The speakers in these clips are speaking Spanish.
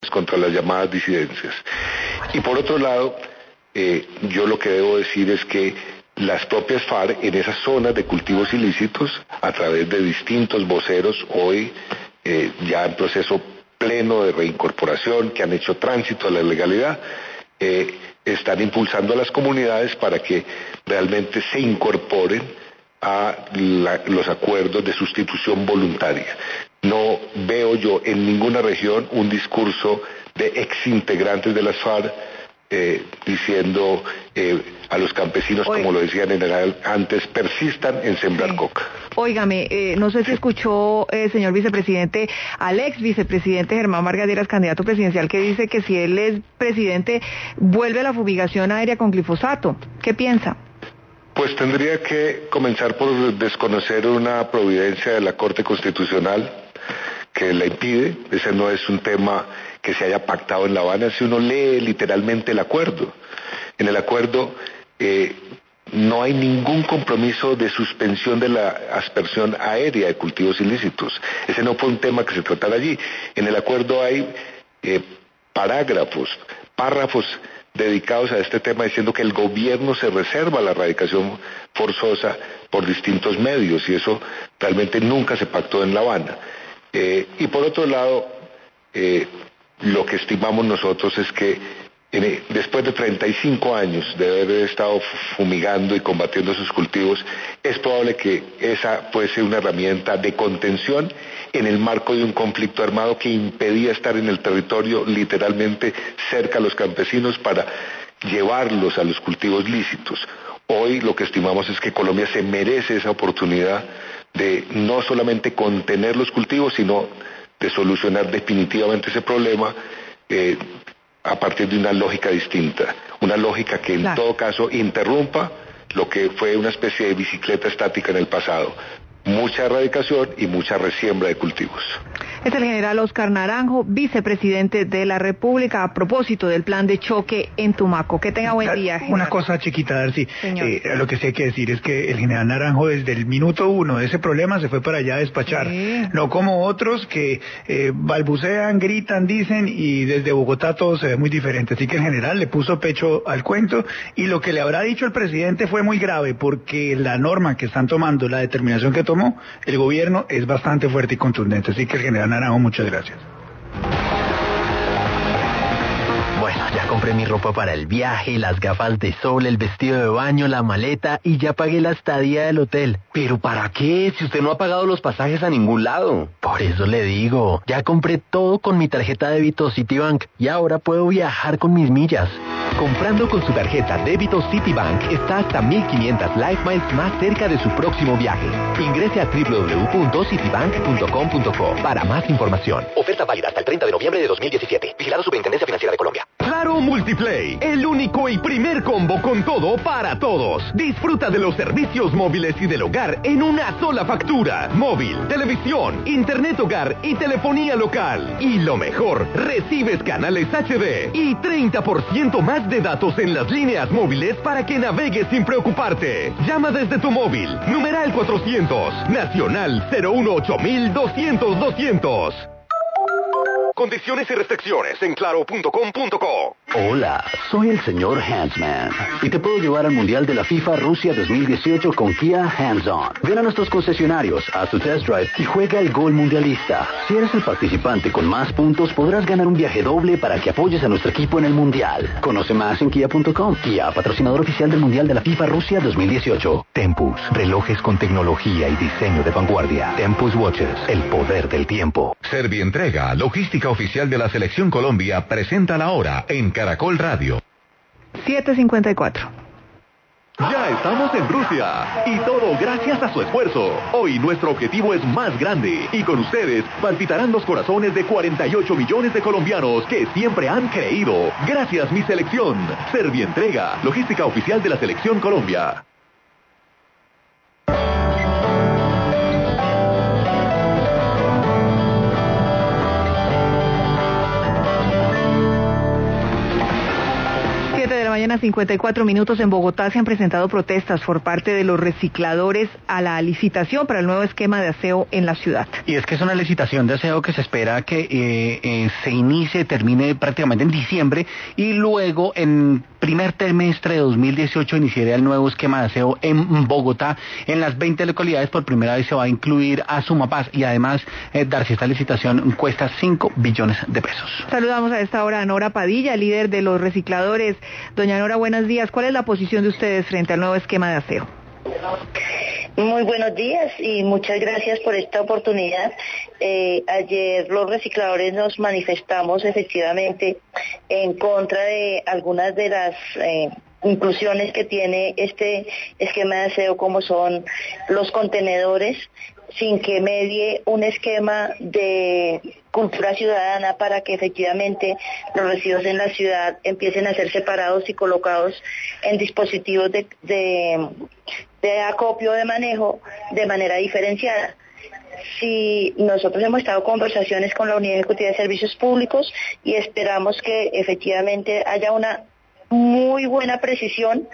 contra las llamadas disidencias. Y por otro lado, yo lo que debo decir es que las propias FARC en esas zonas de cultivos ilícitos, a través de distintos voceros, hoy ya en proceso pleno de reincorporación, que han hecho tránsito a la legalidad, están impulsando a las comunidades para que realmente se incorporen a los acuerdos de sustitución voluntaria. No veo yo en ninguna región un discurso de exintegrantes de las FARC diciendo a los campesinos, como lo decían antes, persistan en sembrar coca. Óigame, no sé si escuchó, señor vicepresidente, al ex vicepresidente Germán Vargas Lleras, candidato presidencial, que dice que si él es presidente, vuelve la fumigación aérea con glifosato. ¿Qué piensa? Pues tendría que comenzar por desconocer una providencia de la Corte Constitucional que la impide. Ese no es un tema que se haya pactado en La Habana. Si uno lee literalmente el acuerdo, en el acuerdo no hay ningún compromiso de suspensión de la aspersión aérea de cultivos ilícitos. Ese no fue un tema que se tratara allí. En el acuerdo hay párrafos dedicados a este tema, diciendo que el gobierno se reserva la erradicación forzosa por distintos medios, y eso realmente nunca se pactó en La Habana. Y por otro lado, lo que estimamos nosotros es que después de 35 años de haber estado fumigando y combatiendo sus cultivos, es probable que esa fuese una herramienta de contención en el marco de un conflicto armado que impedía estar en el territorio, literalmente cerca a los campesinos, para llevarlos a los cultivos lícitos. Hoy lo que estimamos es que Colombia se merece esa oportunidad de no solamente contener los cultivos, sino de solucionar definitivamente ese problema a partir de una lógica distinta, una lógica que en todo caso interrumpa lo que fue una especie de bicicleta estática en el pasado. Mucha erradicación y mucha resiembra de cultivos. Es el general Oscar Naranjo, vicepresidente de la República, a propósito del plan de choque en Tumaco. Que tenga buen día, general. Una cosa chiquita, Darcy. Lo que sí hay que decir es que el general Naranjo, desde el minuto 1 de ese problema, se fue para allá a despachar. Sí. No como otros que balbucean, gritan, dicen, y desde Bogotá todo se ve muy diferente. Así que el general le puso pecho al cuento, y lo que le habrá dicho el presidente fue muy grave, porque la norma que están tomando, la determinación que tomó el gobierno, es bastante fuerte y contundente. Así que el general Naranjo, muchas gracias. Bueno, ya compré mi ropa para el viaje, las gafas de sol, el vestido de baño, la maleta, y ya pagué la estadía del hotel. ¿Pero para qué? Si usted no ha pagado los pasajes a ningún lado. Por eso le digo, ya compré todo con mi tarjeta de débito Citibank y ahora puedo viajar con mis millas. Comprando con su tarjeta débito Citibank está hasta 1.500 Life Miles más cerca de su próximo viaje. Ingrese a www.citibank.com.co para más información. Oferta válida hasta el 30 de noviembre de 2017. Vigilado Superintendencia Financiera de Colombia. Claro Multiplay, el único y primer combo con todo para todos. Disfruta de los servicios móviles y del hogar en una sola factura. Móvil, televisión, internet hogar y telefonía local. Y lo mejor, recibes canales HD y 30% más de datos en las líneas móviles para que navegues sin preocuparte. Llama desde tu móvil, numeral 400, nacional 018-200-200. Condiciones y restricciones en claro.com.co. Hola, soy el señor Handsman y te puedo llevar al Mundial de la FIFA Rusia 2018 con Kia Hands On. Ven a nuestros concesionarios, haz tu test drive y juega el gol mundialista. Si eres el participante con más puntos, podrás ganar un viaje doble para que apoyes a nuestro equipo en el Mundial. Conoce más en kia.com. Kia, patrocinador oficial del Mundial de la FIFA Rusia 2018. Tempus, relojes con tecnología y diseño de vanguardia. Tempus Watches, el poder del tiempo. Servientrega, logística oficial de la Selección Colombia, presenta la hora en Caracol Radio. 7:54. Ya estamos en Rusia y todo gracias a su esfuerzo. Hoy nuestro objetivo es más grande y con ustedes palpitarán los corazones de 48 millones de colombianos que siempre han creído. Gracias mi selección. Servientrega, logística oficial de la Selección Colombia. mañana, 54 minutos. En Bogotá se han presentado protestas por parte de los recicladores a la licitación para el nuevo esquema de aseo en la ciudad. Y es que es una licitación de aseo que se espera que se inicie, termine prácticamente en diciembre, y luego en primer trimestre de 2018 iniciaría el nuevo esquema de aseo en Bogotá. En las 20 localidades por primera vez se va a incluir a Sumapaz, y además, Darcy, esta licitación cuesta 5 billones de pesos. Saludamos a esta hora a Nora Padilla, líder de los recicladores. Doña Nora, buenos días. ¿Cuál es la posición de ustedes frente al nuevo esquema de aseo? Muy buenos días y muchas gracias por esta oportunidad. Ayer los recicladores nos manifestamos efectivamente en contra de algunas de las inclusiones que tiene este esquema de aseo, como son los contenedores, sin que medie un esquema de cultura ciudadana para que efectivamente los residuos en la ciudad empiecen a ser separados y colocados en dispositivos de acopio, de manejo, de manera diferenciada. Sí, nosotros hemos estado en conversaciones con la Unidad Ejecutiva de Servicios Públicos y esperamos que efectivamente haya una muy buena precisión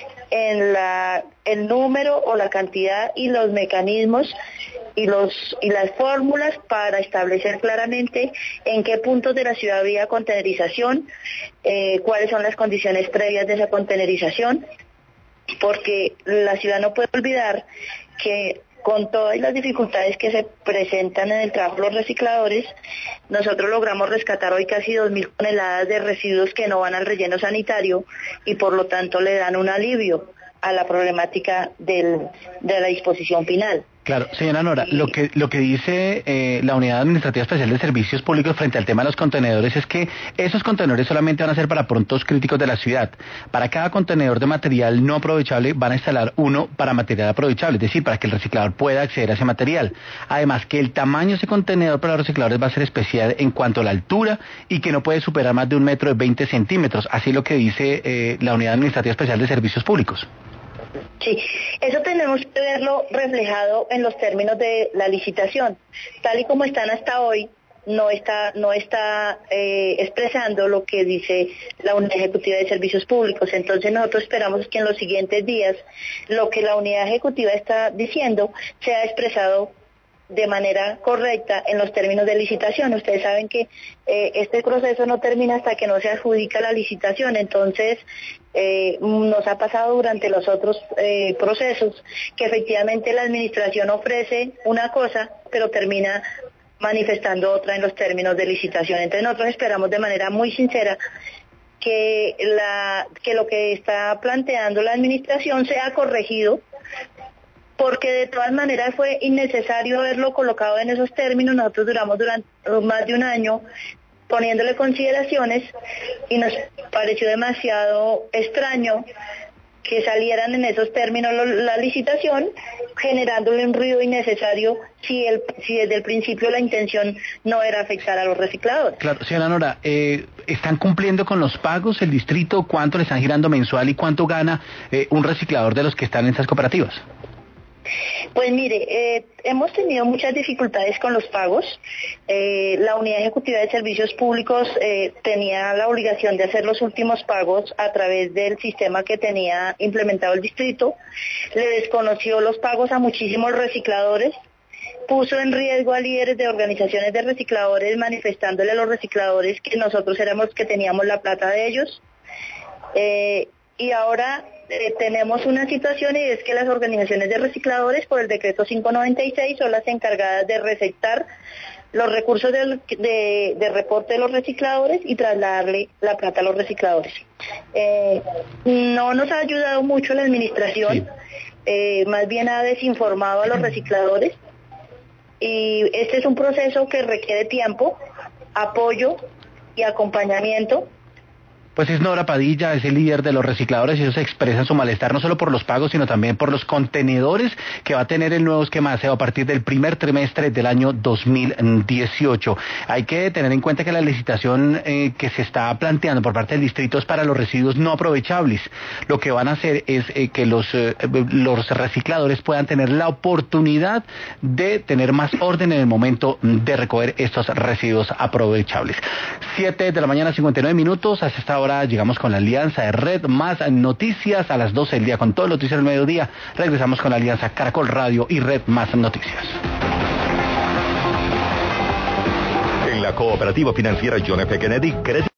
en el número o la cantidad y los mecanismos y las fórmulas para establecer claramente en qué puntos de la ciudad había contenerización, cuáles son las condiciones previas de esa contenerización, porque la ciudad no puede olvidar que con todas las dificultades que se presentan en el trabajo de los recicladores, nosotros logramos rescatar hoy casi 2.000 toneladas de residuos que no van al relleno sanitario y por lo tanto le dan un alivio a la problemática de la disposición final. Claro, señora Nora, lo que dice la Unidad Administrativa Especial de Servicios Públicos frente al tema de los contenedores es que esos contenedores solamente van a ser para puntos críticos de la ciudad. Para cada contenedor de material no aprovechable van a instalar uno para material aprovechable, es decir, para que el reciclador pueda acceder a ese material. Además, que el tamaño de ese contenedor para los recicladores va a ser especial en cuanto a la altura y que no puede superar más de 1 metro de 20 centímetros. Así lo que dice la Unidad Administrativa Especial de Servicios Públicos. Sí, eso tenemos que verlo reflejado en los términos de la licitación. Tal y como están hasta hoy, no está expresando lo que dice la Unidad Ejecutiva de Servicios Públicos. Entonces nosotros esperamos que en los siguientes días lo que la Unidad Ejecutiva está diciendo sea expresado de manera correcta en los términos de licitación. Ustedes saben que este proceso no termina hasta que no se adjudica la licitación, entonces nos ha pasado durante los otros procesos que efectivamente la administración ofrece una cosa, pero termina manifestando otra en los términos de licitación. Entonces nosotros esperamos de manera muy sincera que lo que está planteando la administración sea corregido, porque de todas maneras fue innecesario haberlo colocado en esos términos. Nosotros duramos durante más de un año poniéndole consideraciones y nos pareció demasiado extraño que salieran en esos términos la licitación, generándole un ruido innecesario si desde el principio la intención no era afectar a los recicladores. Claro, señora Nora, ¿están cumpliendo con los pagos el distrito? ¿Cuánto le están girando mensual y cuánto gana un reciclador de los que están en esas cooperativas? Pues mire, hemos tenido muchas dificultades con los pagos. La Unidad Ejecutiva de Servicios Públicos tenía la obligación de hacer los últimos pagos a través del sistema que tenía implementado el distrito. Le desconoció los pagos a muchísimos recicladores, puso en riesgo a líderes de organizaciones de recicladores, manifestándole a los recicladores que nosotros éramos que teníamos la plata de ellos. Y ahora tenemos una situación, y es que las organizaciones de recicladores por el decreto 596 son las encargadas de receptar los recursos de reporte de los recicladores y trasladarle la plata a los recicladores. No nos ha ayudado mucho la administración, más bien ha desinformado a los recicladores, y este es un proceso que requiere tiempo, apoyo y acompañamiento. Pues es Nora Padilla, es el líder de los recicladores, y ellos expresan su malestar no solo por los pagos, sino también por los contenedores que va a tener el nuevo esquema de aseo a partir del primer trimestre del año 2018. Hay que tener en cuenta que la licitación que se está planteando por parte del distrito es para los residuos no aprovechables. Lo que van a hacer es que los recicladores puedan tener la oportunidad de tener más orden en el momento de recoger estos residuos aprovechables. 7 de la mañana, 59 minutos, hasta esta hora hora llegamos con la alianza de Red Más Noticias a las 12 del día, con todo el noticiero del mediodía. Regresamos con la alianza Caracol Radio y Red Más Noticias. En la Cooperativa Financiera John F. Kennedy,